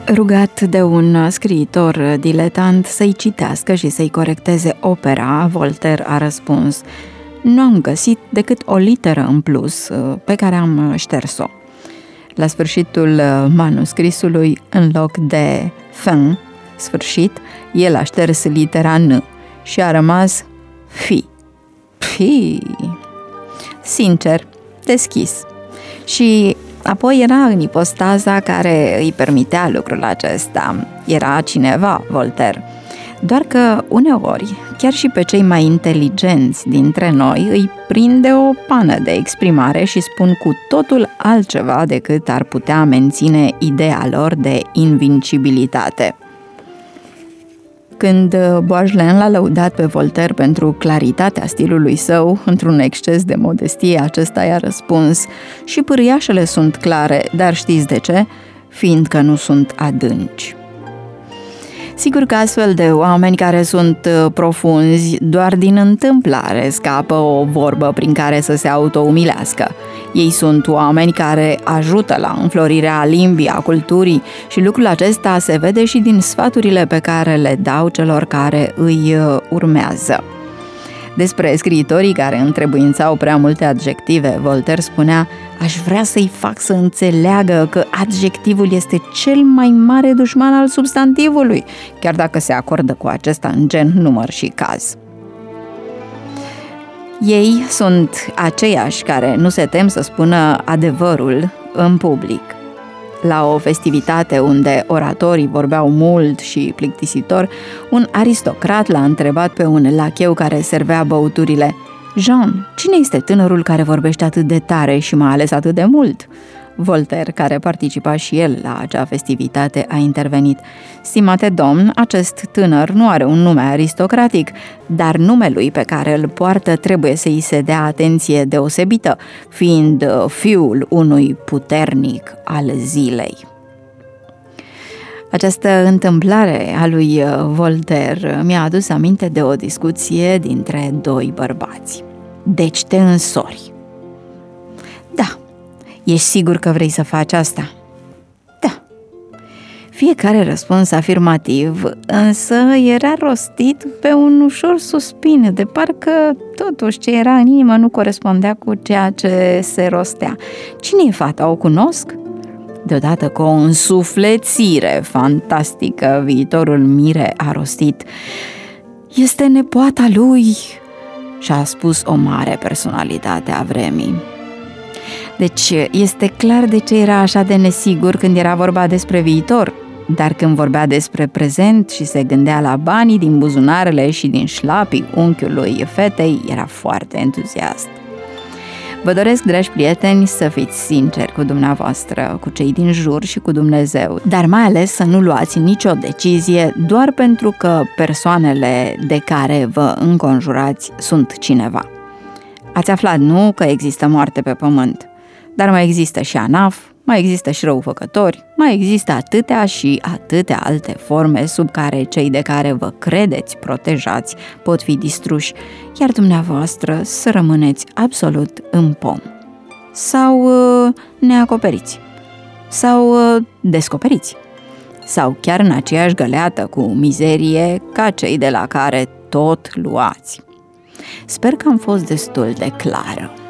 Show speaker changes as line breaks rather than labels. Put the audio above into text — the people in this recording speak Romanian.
Rugat de un scriitor diletant să-i citească și să-i corecteze opera, Voltaire a răspuns: "Nu am găsit decât o literă în plus, pe care am șters-o." La sfârșitul manuscrisului, în loc de fin, sfârșit, el a șters litera N și a rămas fi. Sincer, deschis. Și apoi era în ipostaza care îi permitea lucrul acesta. Era cineva, Voltaire. Doar că uneori, chiar și pe cei mai inteligenți dintre noi, îi prinde o pană de exprimare și spun cu totul altceva decât ar putea menține ideea lor de invincibilitate. Când Boisgelin l-a lăudat pe Voltaire pentru claritatea stilului său, într-un exces de modestie, acesta i-a răspuns: "Și pârâiașele sunt clare, dar știți de ce? Fiindcă nu sunt adânci." Sigur că astfel de oameni care sunt profunzi, doar din întâmplare scapă o vorbă prin care să se autoumilească. Ei sunt oameni care ajută la înflorirea limbii, a culturii și lucrul acesta se vede și din sfaturile pe care le dau celor care îi urmează. Despre scriitorii care întrebuințau prea multe adjective, Voltaire spunea: "Aș vrea să-i fac să înțeleagă că adjectivul este cel mai mare dușman al substantivului, chiar dacă se acordă cu acesta în gen, număr și caz." Ei sunt aceiași care nu se tem să spună adevărul în public. La o festivitate unde oratorii vorbeau mult și plictisitor, un aristocrat l-a întrebat pe un lacheu care servea băuturile: "Jean, cine este tânărul care vorbește atât de tare și m-a ales atât de mult?" Voltaire, care participa și el la acea festivitate, a intervenit: "Stimate domn, acest tânăr nu are un nume aristocratic, dar numelui pe care îl poartă trebuie să-i se dea atenție deosebită, fiind fiul unui puternic al zilei." Această întâmplare a lui Voltaire mi-a adus aminte de o discuție dintre doi bărbați. "Deci te însori?" "Da." "Ești sigur că vrei să faci asta?" "Da." Fiecare răspuns afirmativ, însă era rostit pe un ușor suspin, de parcă totuși ce era în inimă nu corespundea cu ceea ce se rostea. "Cine e fata? O cunosc?" Deodată, cu o însuflețire fantastică, viitorul mire a rostit: "Este nepoata lui!" și-a spus o mare personalitate a vremii. Deci este clar de ce era așa de nesigur când era vorba despre viitor, dar când vorbea despre prezent și se gândea la banii din buzunarele și din șlapii unchiului fetei, era foarte entuziast. Vă doresc, dragi prieteni, să fiți sinceri cu dumneavoastră, cu cei din jur și cu Dumnezeu, dar mai ales să nu luați nicio decizie doar pentru că persoanele de care vă înconjurați sunt cineva. Ați aflat, nu, că există moarte pe pământ, dar mai există și ANAF, mai există și răufăcători, mai există atâtea și atâtea alte forme sub care cei de care vă credeți protejați pot fi distruși, iar dumneavoastră să rămâneți absolut în pom. Sau neacoperiți, sau descoperiți, sau chiar în aceeași găleată cu mizerie ca cei de la care tot luați. Sper că am fost destul de clară.